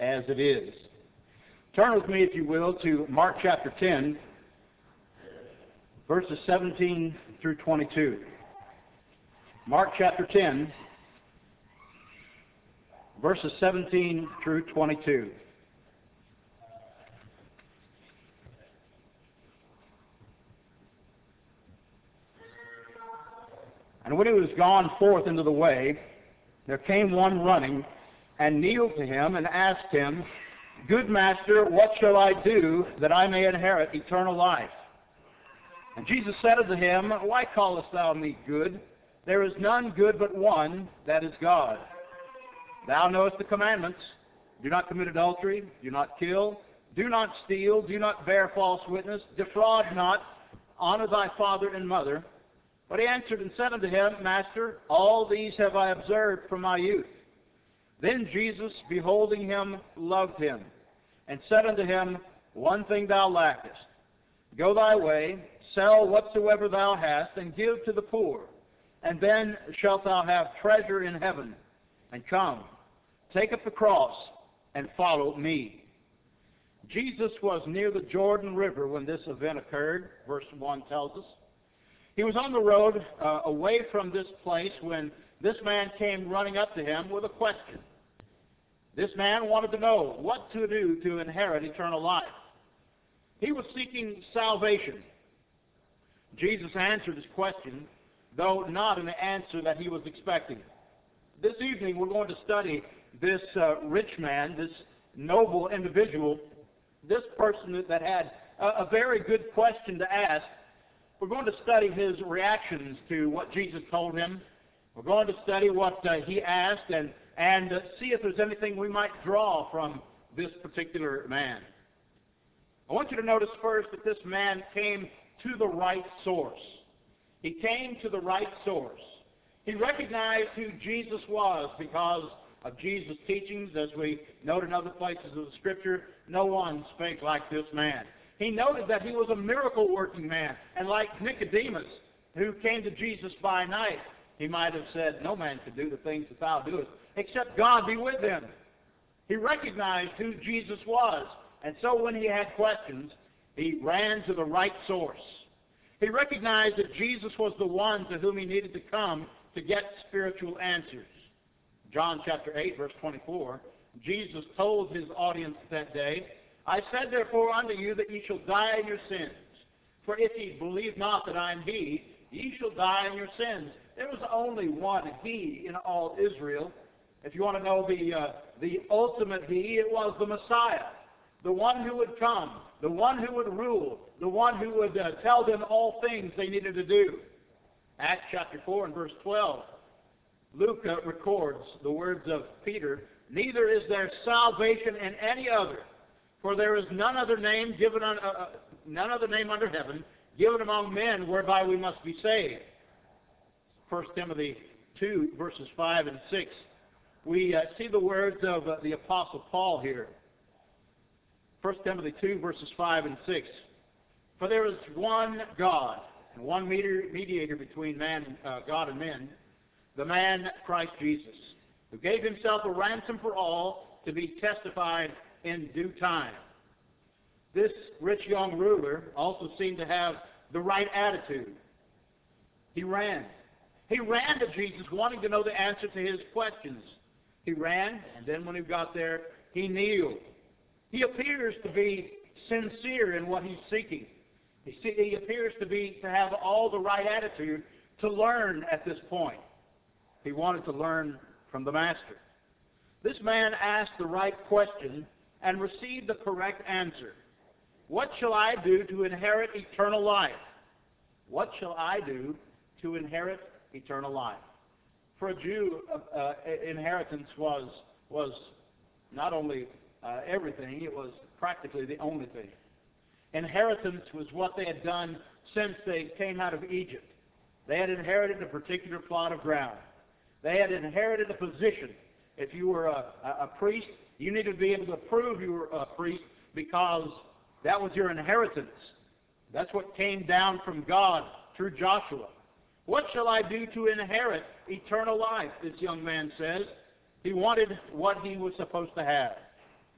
as it is. Turn with me, if you will, to Mark chapter 10, verses 17 through 22. Mark chapter 10, verses 17 through 22. And when he was gone forth into the way, there came one running, and kneeled to him, and asked him, Good master, what shall I do that I may inherit eternal life? And Jesus said unto him, Why callest thou me good? There is none good but one, that is God. Thou knowest the commandments. Do not commit adultery, do not kill, do not steal, do not bear false witness, defraud not, honor thy father and mother. But he answered and said unto him, Master, all these have I observed from my youth. Then Jesus, beholding him, loved him, and said unto him, One thing thou lackest. Go thy way, sell whatsoever thou hast, and give to the poor, and then shalt thou have treasure in heaven. And come, take up the cross, and follow me. Jesus was near the Jordan River when this event occurred, verse 1 tells us. He was on the road away from this place when this man came running up to him with a question. This man wanted to know what to do to inherit eternal life. He was seeking salvation. Jesus answered his question, though not in the answer that he was expecting. This evening we're going to study this rich man, this noble individual, this person that had a very good question to ask. We're going to study his reactions to what Jesus told him. We're going to study what he asked and see if there's anything we might draw from this particular man. I want you to notice first that this man came to the right source. He came to the right source. He recognized who Jesus was because of Jesus' teachings. As we note in other places of the Scripture, no one spake like this man. He noted that he was a miracle-working man, and like Nicodemus, who came to Jesus by night, he might have said, No man could do the things that thou doest, except God be with him. He recognized who Jesus was, and so when he had questions, he ran to the right source. He recognized that Jesus was the one to whom he needed to come to get spiritual answers. John chapter 8, verse 24, Jesus told his audience that day, I said therefore unto you that ye shall die in your sins. For if ye believe not that I am he, ye shall die in your sins. There was only one he in all Israel. If you want to know the ultimate he, it was the Messiah. The one who would come, the one who would rule, the one who would tell them all things they needed to do. Acts chapter 4 and verse 12, Luke records the words of Peter, Neither is there salvation in any other, for there is none other name under heaven given among men whereby we must be saved. 1 Timothy 2, verses 5 and 6. We see the words of the Apostle Paul here. 1 Timothy 2, verses 5 and 6. For there is one God, and one mediator between God and men, the man Christ Jesus, who gave himself a ransom for all to be testified in due time. This rich young ruler also seemed to have the right attitude. He ran. He ran to Jesus wanting to know the answer to his questions. He ran, and then when he got there, he kneeled. He appears to be sincere in what he's seeking. He appears to have all the right attitude to learn at this point. He wanted to learn from the Master. This man asked the right question and received the correct answer. What shall I do to inherit eternal life? What shall I do to inherit eternal life? For a Jew, inheritance was not only everything, it was practically the only thing. Inheritance was what they had done since they came out of Egypt. They had inherited a particular plot of ground. They had inherited a position. If you were a priest, you needed to be able to prove you were a priest because that was your inheritance. That's what came down from God through Joshua. What shall I do to inherit eternal life? This young man says. He wanted what he was supposed to have.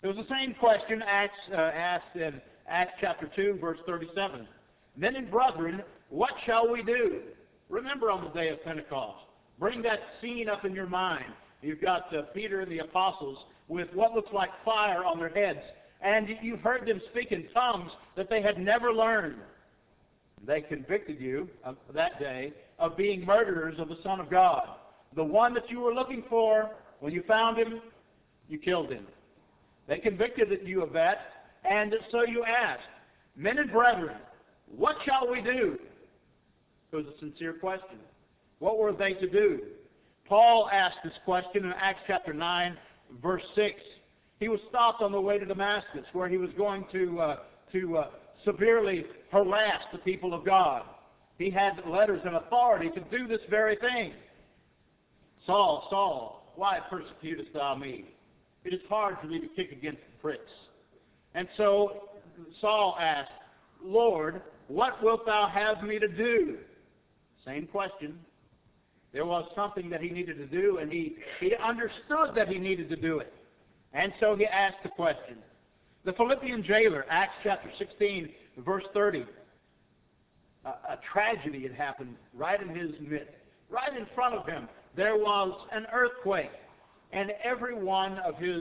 It was the same question asked in Acts chapter 2, verse 37. Men and brethren, what shall we do? Remember on the day of Pentecost. Bring that scene up in your mind. You've got Peter and the apostles with what looks like fire on their heads. And you've heard them speak in tongues that they had never learned. They convicted you that day of being murderers of the Son of God. The one that you were looking for, when you found him, you killed him. They convicted you of that, and so you asked, men and brethren, what shall we do? It was a sincere question. What were they to do? Paul asked this question in Acts chapter 9, verse 6. He was stopped on the way to Damascus, where he was going to severely harass the people of God. He had letters and authority to do this very thing. Saul, Saul, why persecutest thou me? It is hard for me to kick against the pricks. And so Saul asked, Lord, what wilt thou have me to do? Same question. There was something that he needed to do, and he understood that he needed to do it. And so he asked the question. The Philippian jailer, Acts chapter 16, verse 30. A tragedy had happened right in his midst. Right in front of him, there was an earthquake. And every one of his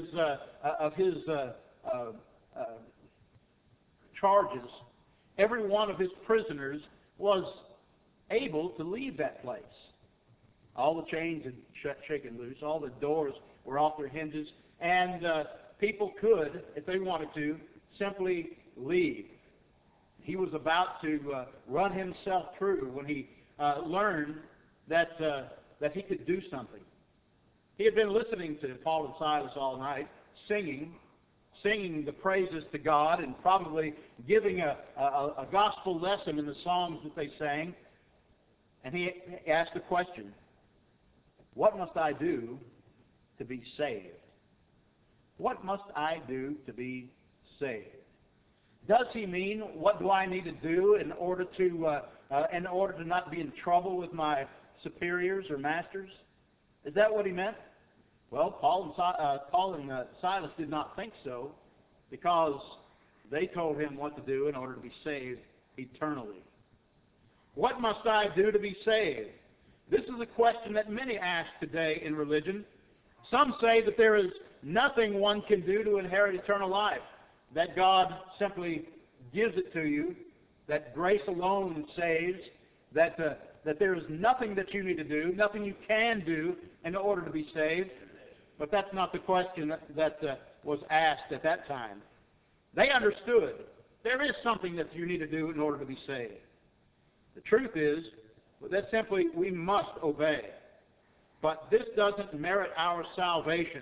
charges, every one of his prisoners was able to leave that place. All the chains had shaken loose. All the doors were off their hinges. And people could, if they wanted to, simply leave. He was about to run himself through when he learned that he could do something. He had been listening to Paul and Silas all night, singing the praises to God and probably giving a gospel lesson in the songs that they sang. And he asked the question, what must I do to be saved? What must I do to be saved? Does he mean, what do I need to do in order to not be in trouble with my superiors or masters? Is that what he meant? Well, Paul and Silas did not think so, because they told him what to do in order to be saved eternally. What must I do to be saved? This is a question that many ask today in religion. Some say that there is nothing one can do to inherit eternal life, that God simply gives it to you, that grace alone saves, that there is nothing that you need to do, nothing you can do in order to be saved. But that's not the question that was asked at that time. They understood there is something that you need to do in order to be saved. The truth is that simply we must obey. But this doesn't merit our salvation.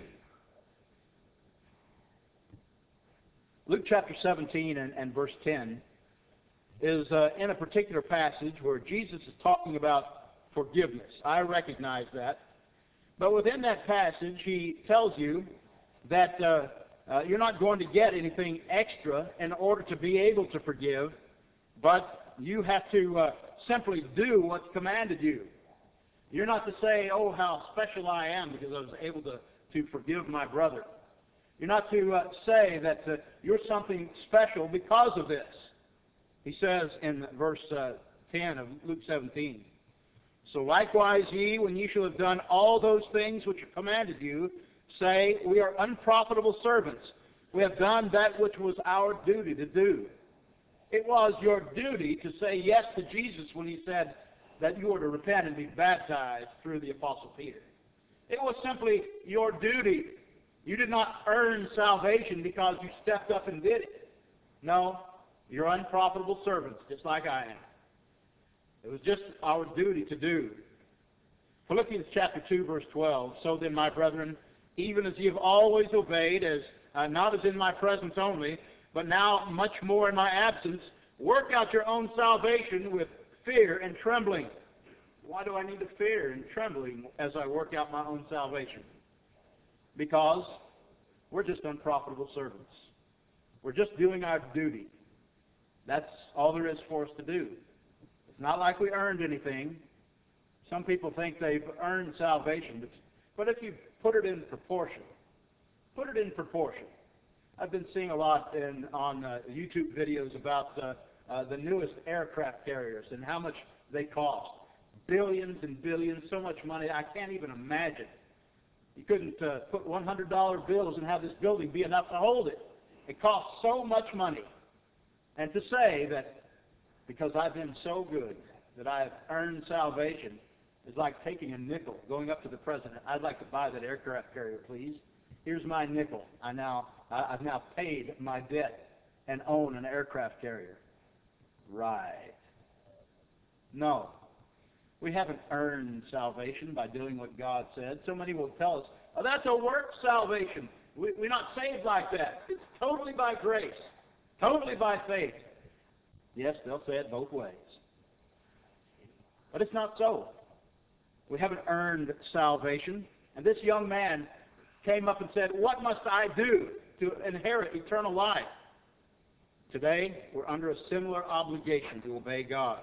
Luke chapter 17 and verse 10 is in a particular passage where Jesus is talking about forgiveness. I recognize that. But within that passage, he tells you that you're not going to get anything extra in order to be able to forgive, but you have to simply do what's commanded you. You're not to say, oh, how special I am because I was able to forgive my brother. You're not to say that you're something special because of this. He says in verse 10 of Luke 17, so likewise ye, when ye shall have done all those things which are commanded you, say, we are unprofitable servants. We have done that which was our duty to do. It was your duty to say yes to Jesus when he said that you were to repent and be baptized through the Apostle Peter. It was simply your duty. You did not earn salvation because you stepped up and did it. No, you're unprofitable servants, just like I am. It was just our duty to do. Philippians chapter 2, verse 12, so then, my brethren, even as ye have always obeyed, as not as in my presence only, but now much more in my absence, work out your own salvation with fear and trembling. Why do I need to fear and trembling as I work out my own salvation? Because we're just unprofitable servants. We're just doing our duty. That's all there is for us to do. It's not like we earned anything. Some people think they've earned salvation. But if you put it in proportion, I've been seeing a lot on YouTube videos about the newest aircraft carriers and how much they cost. Billions and billions, so much money, I can't even imagine. You couldn't put $100 bills and have this building be enough to hold it. It costs so much money. And to say that because I've been so good that I've earned salvation is like taking a nickel, going up to the president, I'd like to buy that aircraft carrier, please. Here's my nickel. I've now paid my debt and own an aircraft carrier. Right. No. We haven't earned salvation by doing what God said. So many will tell us, oh, that's a work salvation. We're not saved like that. It's totally by grace. Totally by faith. Yes, they'll say it both ways. But it's not so. We haven't earned salvation. And this young man came up and said, what must I do to inherit eternal life? Today, we're under a similar obligation to obey God.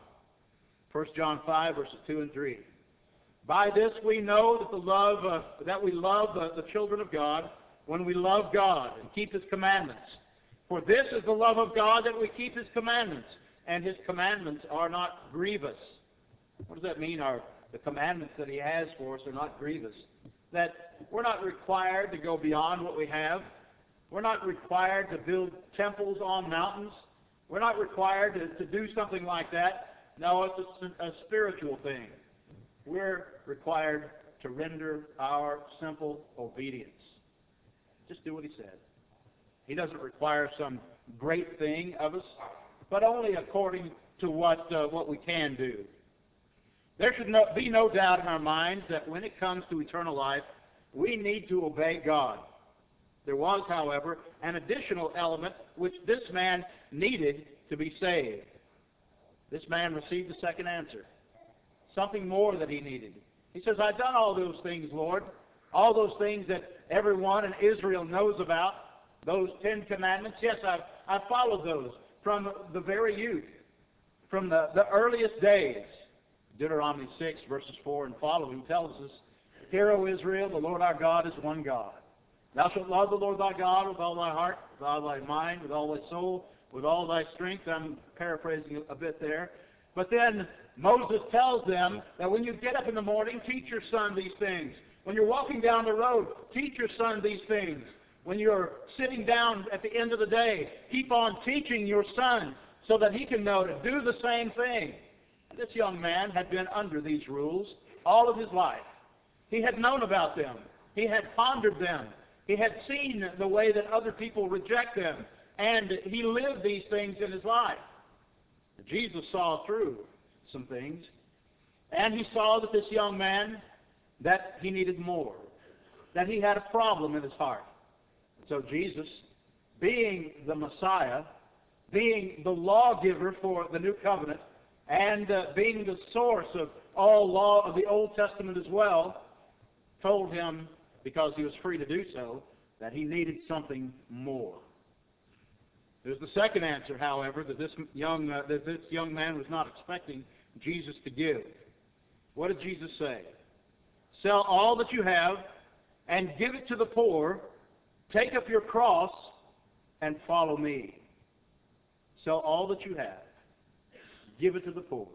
1 John 5, verses 2 and 3. By this we know that we love the children of God when we love God and keep His commandments. For this is the love of God, that we keep His commandments, and His commandments are not grievous. What does that mean? The commandments that He has for us are not grievous. That we're not required to go beyond what we have. We're not required to build temples on mountains. We're not required to do something like that. No, it's a spiritual thing. We're required to render our simple obedience. Just do what He said. He doesn't require some great thing of us, but only according to what we can do. There should be no doubt in our minds that when it comes to eternal life, we need to obey God. There was, however, an additional element which this man needed to be saved. This man received a second answer. Something more that he needed. He says, I've done all those things, Lord. All those things that everyone in Israel knows about. Those 10 commandments. Yes, I've followed those from the very youth. From the earliest days. Deuteronomy 6, verses 4 and following tells us, Hear, O Israel, the Lord our God is one God. Thou shalt love the Lord thy God with all thy heart, with all thy mind, with all thy soul, with all thy strength. I'm paraphrasing a bit there. But then Moses tells them that when you get up in the morning, teach your son these things. When you're walking down the road, teach your son these things. When you're sitting down at the end of the day, keep on teaching your son so that he can know to do the same thing. This young man had been under these rules all of his life. He had known about them. He had pondered them. He had seen the way that other people reject them. And he lived these things in his life. Jesus saw through some things. And he saw that this young man, that he needed more. That he had a problem in his heart. So Jesus, being the Messiah, being the lawgiver for the new covenant, and being the source of all law of the Old Testament as well, told him, because he was free to do so, that he needed something more. There's the second answer, however, that this young man was not expecting Jesus to give. What did Jesus say? Sell all that you have and give it to the poor. Take up your cross and follow me. Sell all that you have. Give it to the poor.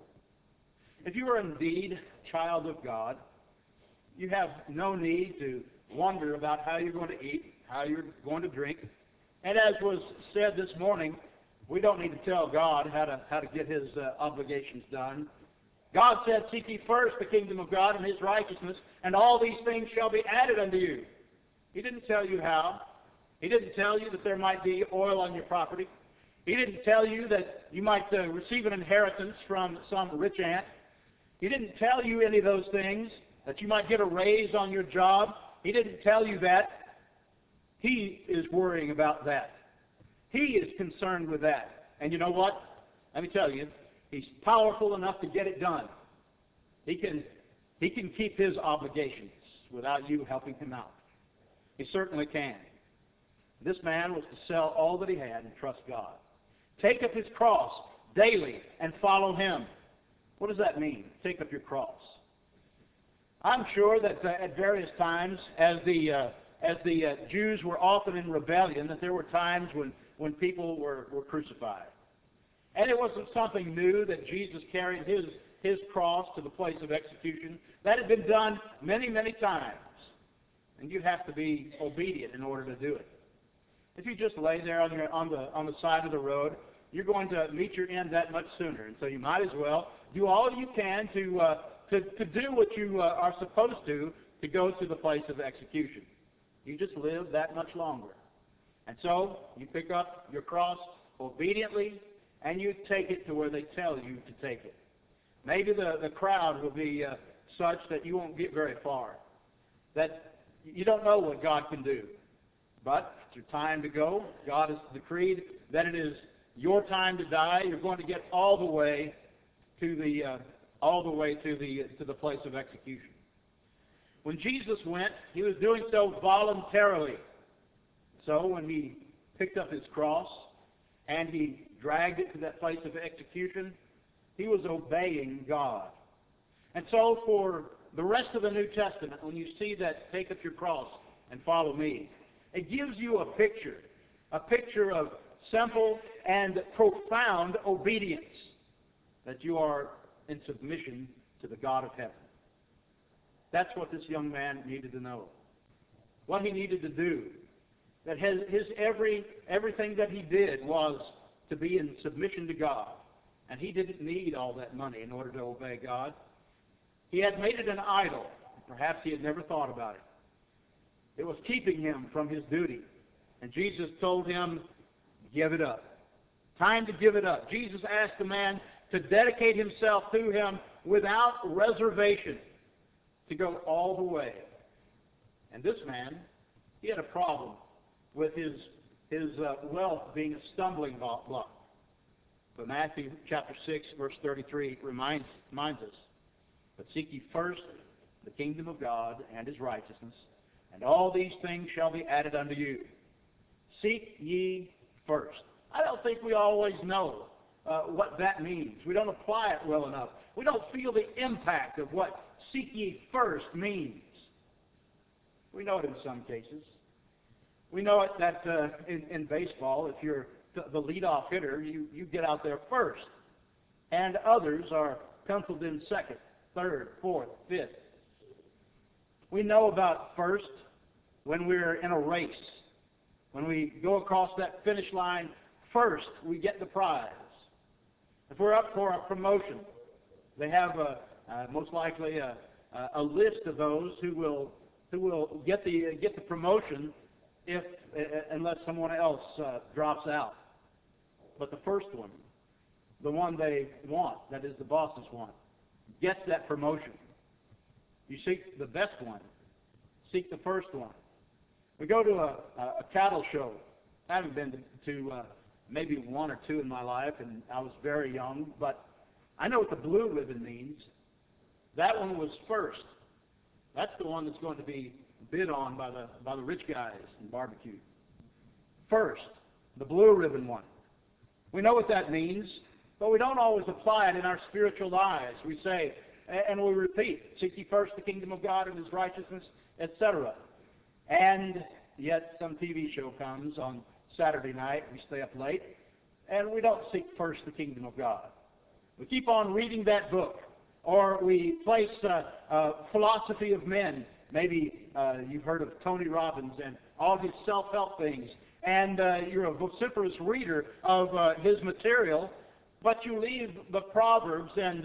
If you are indeed a child of God, you have no need to wonder about how you're going to eat, how you're going to drink. And as was said this morning, we don't need to tell God how to get His obligations done. God said, seek ye first the kingdom of God and His righteousness, and all these things shall be added unto you. He didn't tell you how. He didn't tell you that there might be oil on your property. He didn't tell you that you might receive an inheritance from some rich aunt. He didn't tell you any of those things, that you might get a raise on your job. He didn't tell you that. He is worrying about that. He is concerned with that. And you know what? Let me tell you, He's powerful enough to get it done. He can keep His obligations without you helping Him out. He certainly can. This man was to sell all that he had and trust God. Take up his cross daily and follow Him. What does that mean? Take up your cross. I'm sure that at various times, as the as the Jews were often in rebellion, that there were times when people were crucified. And it wasn't something new that Jesus carried his cross to the place of execution. That had been done many, many times. And you'd have to be obedient in order to do it. If you just lay there on the side of the road, you're going to meet your end that much sooner. And so you might as well do all you can to do what you are supposed to go to the place of execution. You just live that much longer. And so you pick up your cross obediently, and you take it to where they tell you to take it. Maybe the crowd will be such that you won't get very far, that you don't know what God can do. But it's your time to go. God has decreed that it is your time to die. You're going to get all the way to the place of execution. When Jesus went, he was doing so voluntarily. So when he picked up his cross and he dragged it to that place of execution, he was obeying God. And so for the rest of the New Testament, when you see that, take up your cross and follow me, it gives you a picture of simple and profound obedience, that you are in submission to the God of heaven. That's what this young man needed to know. What he needed to do. That everything that he did was to be in submission to God. And he didn't need all that money in order to obey God. He had made it an idol. Perhaps he had never thought about it. It was keeping him from his duty. And Jesus told him, give it up. Time to give it up. Jesus asked the man to dedicate himself to him without reservation, to go all the way. And this man, he had a problem with his wealth being a stumbling block. But Matthew chapter 6, verse 33 reminds us, but seek ye first the kingdom of God and his righteousness, and all these things shall be added unto you. Seek ye first. I don't think we always know what that means. We don't apply it well enough. We don't feel the impact of what seek ye first means. We know it in some cases. We know it that in baseball, if you're the leadoff hitter, you get out there first. And others are penciled in second, third, fourth, fifth. We know about first when we're in a race. When we go across that finish line first, we get the prize. If we're up for a promotion, they have most likely a list of those who will get the promotion unless someone else drops out. But the first one, the one they want, that is the bosses want, gets that promotion. You seek the best one. Seek the first one. We go to a cattle show. I haven't been to maybe one or two in my life, and I was very young, but I know what the blue ribbon means. That one was first. That's the one that's going to be bid on by the rich guys and barbecued. First, the blue ribbon one. We know what that means, but we don't always apply it in our spiritual lives. We say, and we repeat, seek ye first the kingdom of God and his righteousness, etc. And yet some TV show comes on Saturday night, we stay up late, and we don't seek first the kingdom of God. We keep on reading that book, or we place philosophy of men. Maybe you've heard of Tony Robbins and all his self-help things, and you're a vociferous reader of his material, but you leave the Proverbs and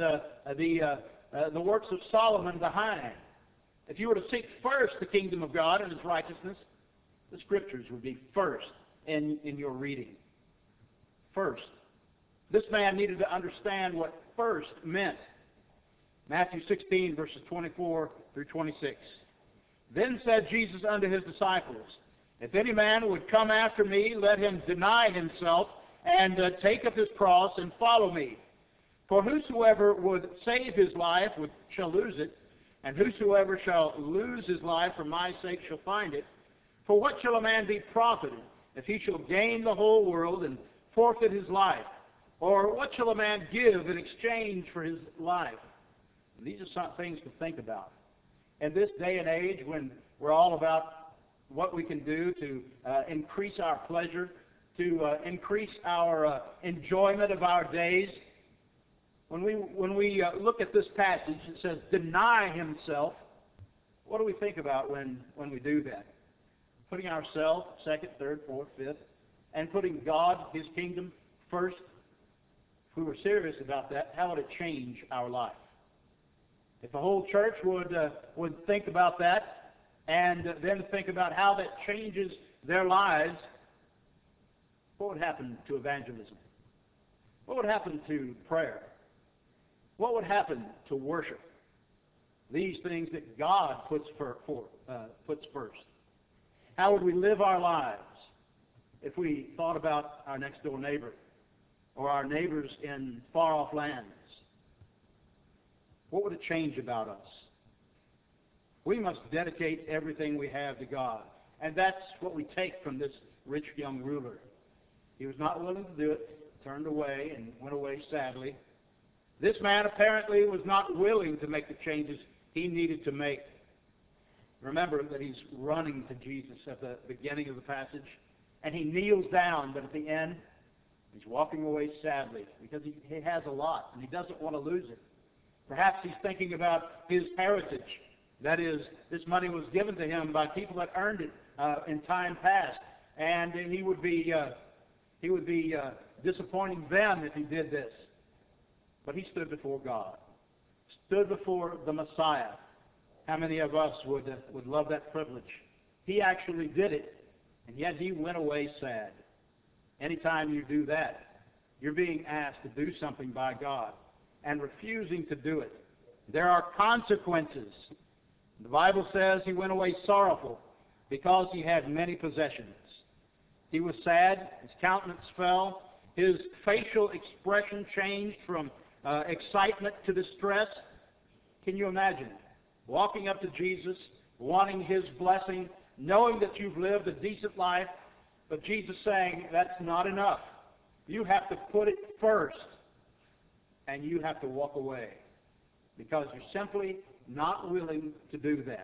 the works of Solomon behind. If you were to seek first the kingdom of God and his righteousness, the scriptures would be first in your reading. First. This man needed to understand what first meant. Matthew 16, verses 24 through 26. Then said Jesus unto his disciples, if any man would come after me, let him deny himself, and take up his cross, and follow me. For whosoever would save his life shall lose it, and whosoever shall lose his life for my sake shall find it. For what shall a man be profited, if he shall gain the whole world, and forfeit his life? Or what shall a man give in exchange for his life? And these are some things to think about. In this day and age when we're all about what we can do to increase our pleasure, to increase our enjoyment of our days. When we look at this passage, it says, deny himself. What do we think about when we do that? Putting ourselves second, third, fourth, fifth, and putting God, His kingdom, first. If we were serious about that, how would it change our life? If the whole church would think about that, and then think about how that changes their lives, what would happen to evangelism? What would happen to prayer? What would happen to worship? These things that God puts first. How would we live our lives if we thought about our next door neighbor or our neighbors in far-off lands? What would it change about us? We must dedicate everything we have to God. And that's what we take from this rich young ruler. He was not willing to do it, turned away, and went away sadly. This man apparently was not willing to make the changes he needed to make. Remember that he's running to Jesus at the beginning of the passage, and he kneels down, but at the end, he's walking away sadly because he has a lot, and he doesn't want to lose it. Perhaps he's thinking about his heritage. That is, this money was given to him by people that earned it in time past, and he would be disappointing them if he did this. But he stood before God, stood before the Messiah. How many of us would love that privilege? He actually did it, and yet he went away sad. Anytime you do that, you're being asked to do something by God and refusing to do it. There are consequences. The Bible says he went away sorrowful because he had many possessions. He was sad. His countenance fell. His facial expression changed from excitement to distress. Can you imagine walking up to Jesus, wanting His blessing, knowing that you've lived a decent life, but Jesus saying, that's not enough. You have to put it first, and you have to walk away because you're simply not willing to do that.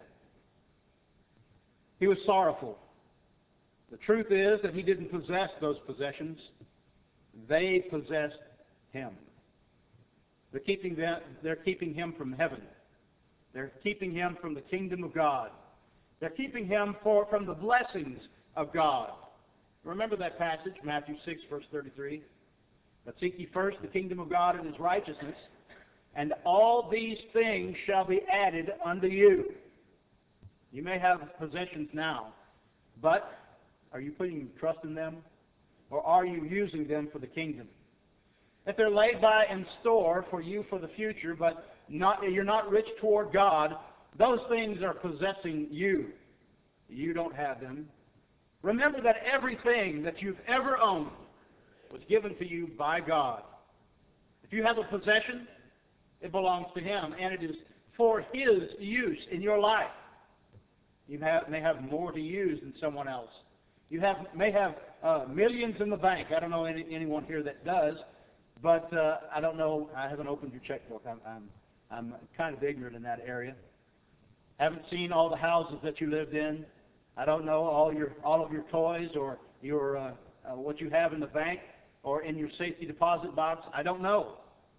He was sorrowful. The truth is that he didn't possess those possessions. They possessed him. They're keeping him from heaven. They're keeping him from the kingdom of God. They're keeping him from the blessings of God. Remember that passage, Matthew 6, verse 33. But seek ye first the kingdom of God and His righteousness, and all these things shall be added unto you. You may have possessions now, but are you putting trust in them? Or are you using them for the kingdom? If they're laid by in store for you for the future, but you're not rich toward God, those things are possessing you. You don't have them. Remember that everything that you've ever owned was given to you by God. If you have a possession, it belongs to Him, and it is for His use in your life. You may have more to use than someone else. You may have millions in the bank. I don't know anyone here that does, but I don't know. I haven't opened your checkbook. I'm kind of ignorant in that area. Haven't seen all the houses that you lived in. I don't know all of your toys or your what you have in the bank or in your safety deposit box. I don't know.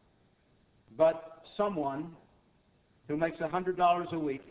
But someone who makes $100 a week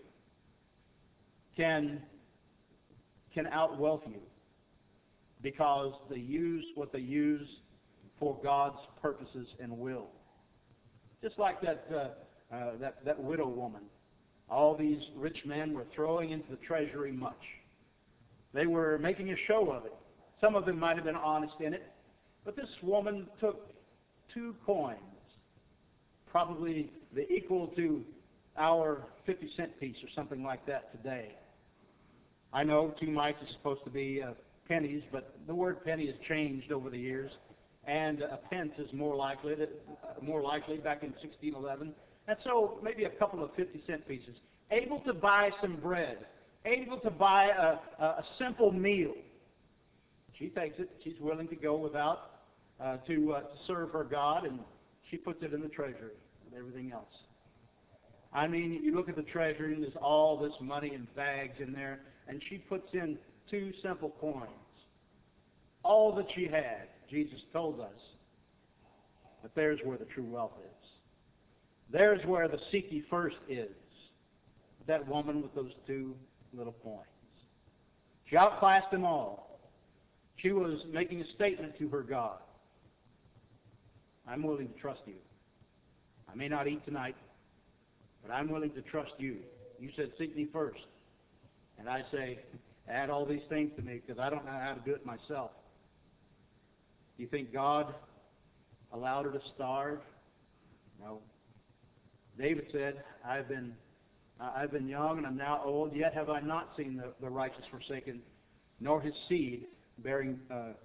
can outwealth you because they use what they use for God's purposes and will. Just like that widow woman. All these rich men were throwing into the treasury much. They were making a show of it. Some of them might have been honest in it. But this woman took 2 coins, probably the equal to our 50-cent piece or something like that today. I know 2 mites is supposed to be pennies, but the word penny has changed over the years, and a pence is more likely back in 1611. And so maybe a couple of 50-cent pieces, able to buy some bread, able to buy a simple meal. She takes it. She's willing to go without to serve her God, and she puts it in the treasury with everything else. I mean, you look at the treasury and there's all this money in bags in there, and she puts in 2 simple coins. All that she had, Jesus told us. But there's where the true wealth is. There's where the seek ye first is. That woman with those 2 little coins. She outclassed them all. She was making a statement to her God. I'm willing to trust you. I may not eat tonight, but I'm willing to trust you. You said, seek me first. And I say, add all these things to me because I don't know how to do it myself. Do you think God allowed her to starve? No. David said, I've been young and I'm now old, yet have I not seen the righteous forsaken, nor his seed bearing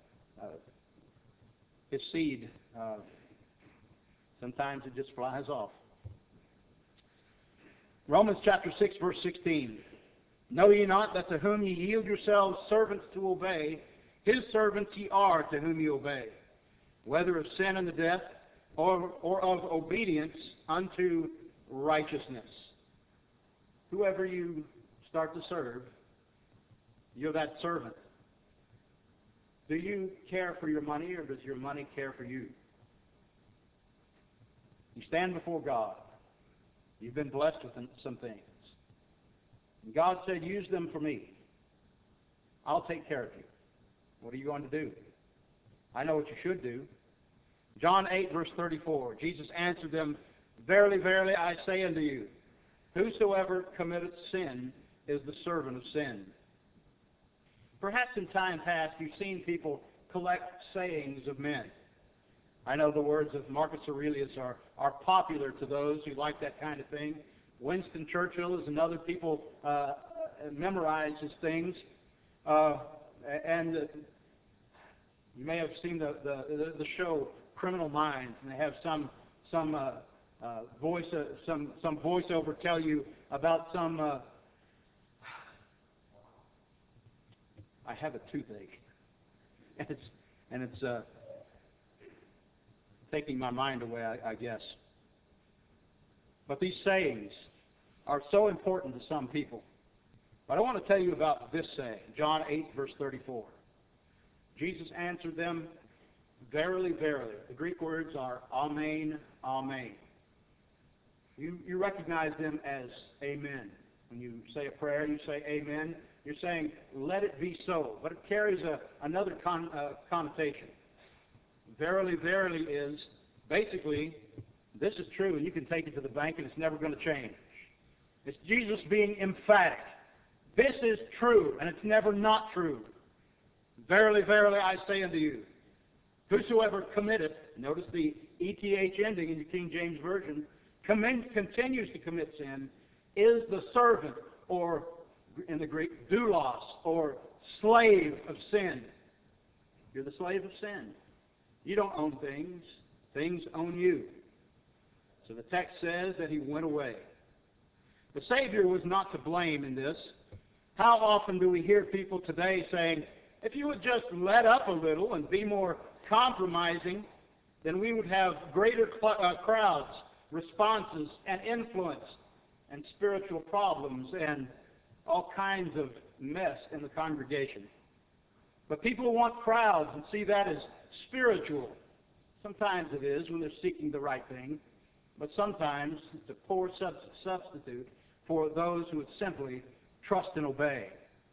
his seed. Sometimes it just flies off. Romans chapter 6, verse 16. Know ye not that to whom ye yield yourselves servants to obey, his servants ye are to whom ye obey, whether of sin unto death, or of obedience unto righteousness. Whoever you start to serve, you're that servant. Do you care for your money, or does your money care for you? You stand before God. You've been blessed with some things. And God said, use them for me. I'll take care of you. What are you going to do? I know what you should do. John 8, verse 34. Jesus answered them, Verily, verily, I say unto you, whosoever committeth sin is the servant of sin. Perhaps in time past you've seen people collect sayings of men. I know the words of Marcus Aurelius are popular to those who like that kind of thing. Winston Churchill is another. People memorize his things. And you may have seen the show Criminal Minds, and they have some voiceover tell you about some. I have a toothache, and it's taking my mind away, I guess. But these sayings are so important to some people. But I want to tell you about this saying, John 8, verse 34. Jesus answered them, Verily, verily. The Greek words are Amen, Amen. You recognize them as Amen. When you say a prayer, you say Amen. You're saying, let it be so. But it carries another connotation. Verily, verily is basically, this is true, and you can take it to the bank, and it's never going to change. It's Jesus being emphatic. This is true, and it's never not true. Verily, verily, I say unto you, whosoever committeth, notice the ETH ending in the King James Version, continues to commit sin, is the servant, or in the Greek, doulos, or slave of sin. You're the slave of sin. You don't own things. Things own you. So the text says that he went away. The Savior was not to blame in this. How often do we hear people today saying, if you would just let up a little and be more compromising, then we would have greater crowds, responses, and influence, and spiritual problems, and all kinds of mess in the congregation. But people want crowds and see that as spiritual. Sometimes it is when they're seeking the right thing, but sometimes it's a poor substitute for those who would simply trust and obey.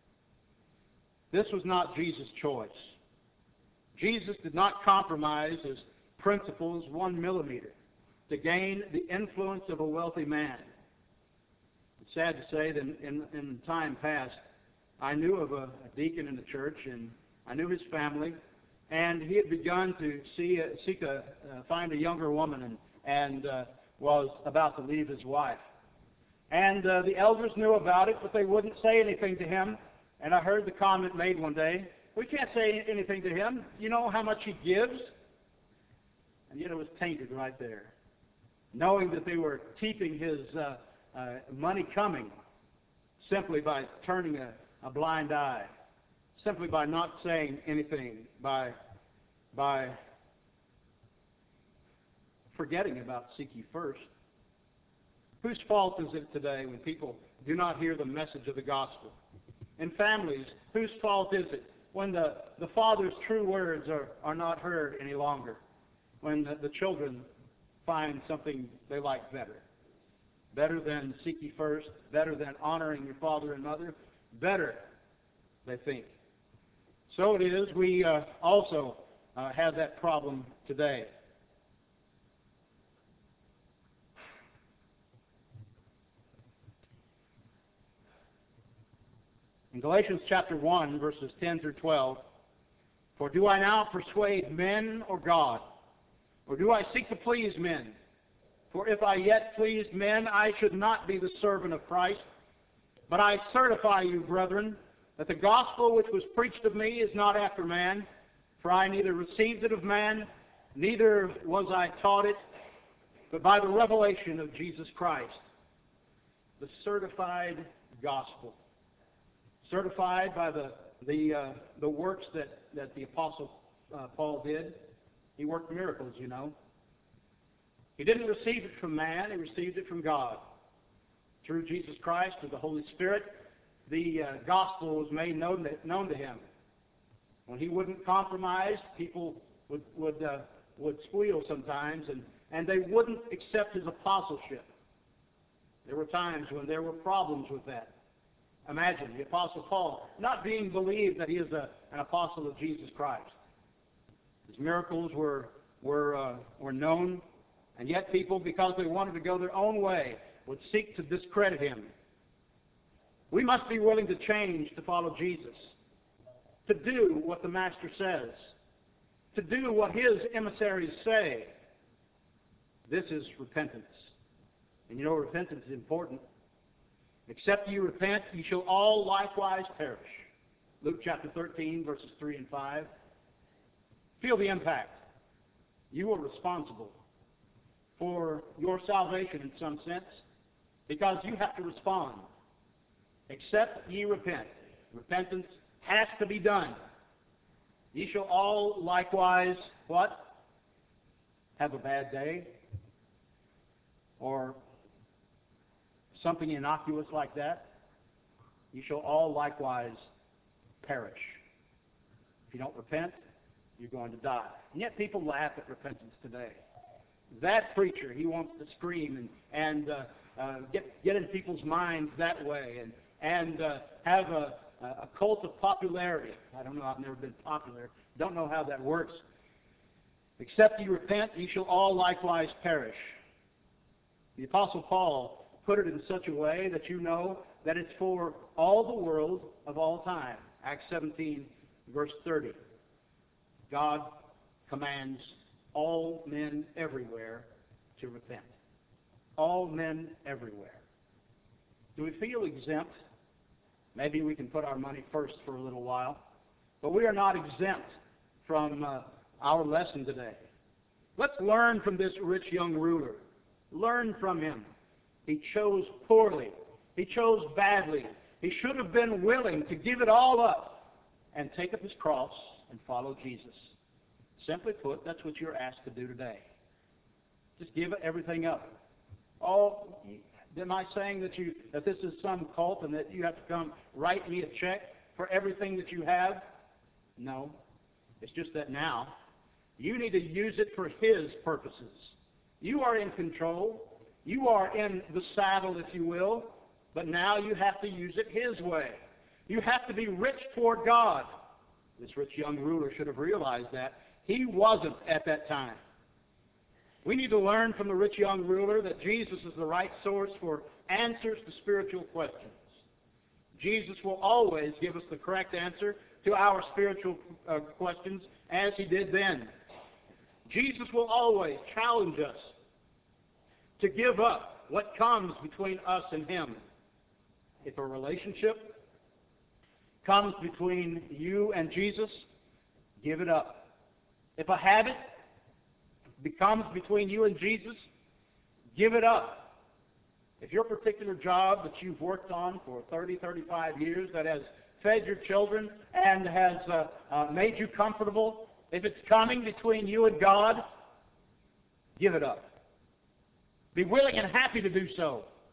This was not Jesus' choice. Jesus did not compromise his principles 1 millimeter to gain the influence of a wealthy man. It's sad to say that in time past, I knew of a deacon in the church, and I knew his family, and he had begun to find a younger woman, and was about to leave his wife. And the elders knew about it, but they wouldn't say anything to him. And I heard the comment made one day, we can't say anything to him. You know how much he gives? And yet it was tainted right there. Knowing that they were keeping his money coming simply by turning a blind eye, simply by not saying anything, by forgetting about seek ye first. Whose fault is it today when people do not hear the message of the gospel? In families, whose fault is it when the father's true words are not heard any longer? When the children find something they like better? Better than seek ye first, better than honoring your father and mother, better, they think. So it is, we also have that problem today. In Galatians chapter 1, verses 10 through 12, "For do I now persuade men or God? Or do I seek to please men? For if I yet pleased men, I should not be the servant of Christ. But I certify you, brethren, that the gospel which was preached of me is not after man. For I neither received it of man, neither was I taught it, but by the revelation of Jesus Christ." The certified gospel. Certified by the works that the Apostle Paul did. He worked miracles, you know. He didn't receive it from man, he received it from God. Through Jesus Christ, through the Holy Spirit, the gospel was made known to him. When he wouldn't compromise, people would squeal sometimes, and they wouldn't accept his apostleship. There were times when there were problems with that. Imagine the Apostle Paul not being believed that he is an apostle of Jesus Christ. His miracles were known, and yet people, because they wanted to go their own way, would seek to discredit him. We must be willing to change to follow Jesus, to do what the Master says, to do what his emissaries say. This is repentance. And you know repentance is important. "Except you repent, you shall all likewise perish." Luke chapter 13, verses 3 and 5. Feel the impact. You are responsible for your salvation in some sense, because you have to respond. Except ye repent. Repentance has to be done. Ye shall all likewise, what? Have a bad day? Or something innocuous like that. You shall all likewise perish. If you don't repent, you're going to die. And yet people laugh at repentance today. That preacher, he wants to scream and get in people's minds that way and have a cult of popularity. I don't know, I've never been popular. Don't know how that works. "Except you repent, you shall all likewise perish." The Apostle Paul put it in such a way that you know that it's for all the world of all time. Acts 17, verse 30. God commands all men everywhere to repent. All men everywhere. Do we feel exempt? Maybe we can put our money first for a little while. But we are not exempt from our lesson today. Let's learn from this rich young ruler. Learn from him. He chose poorly. He chose badly. He should have been willing to give it all up and take up his cross and follow Jesus. Simply put, that's what you're asked to do today. Just give everything up. Oh, am I saying that this is some cult and that you have to come write me a check for everything that you have? No. It's just that now you need to use it for his purposes. You are in control. You are in the saddle, if you will, but now you have to use it his way. You have to be rich toward God. This rich young ruler should have realized that. He wasn't at that time. We need to learn from the rich young ruler that Jesus is the right source for answers to spiritual questions. Jesus will always give us the correct answer to our spiritual questions, as he did then. Jesus will always challenge us to give up what comes between us and him. If a relationship comes between you and Jesus, give it up. If a habit becomes between you and Jesus, give it up. If your particular job that you've worked on for 30, 35 years that has fed your children and has made you comfortable, if it's coming between you and God, give it up. Be willing and happy to do so.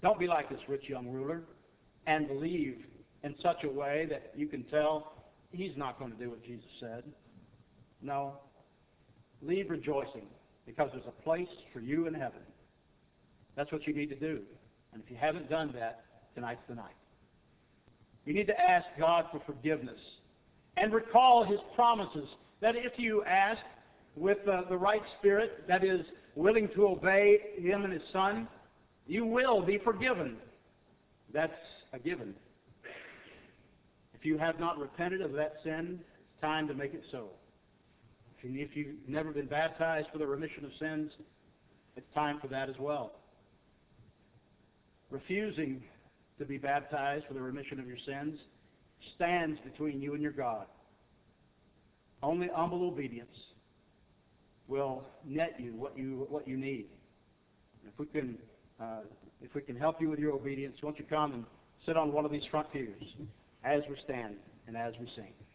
Don't be like this rich young ruler and believe in such a way that you can tell he's not going to do what Jesus said. No. Leave rejoicing, because there's a place for you in heaven. That's what you need to do. And if you haven't done that, tonight's the night. You need to ask God for forgiveness and recall His promises that if you ask with the right spirit, that is, willing to obey Him and His Son, you will be forgiven. That's a given. If you have not repented of that sin, it's time to make it so. If you've never been baptized for the remission of sins, it's time for that as well. Refusing to be baptized for the remission of your sins stands between you and your God. Only humble obedience will net you what you need. If we can help you with your obedience, won't you come and sit on one of these front pews as we stand and as we sing.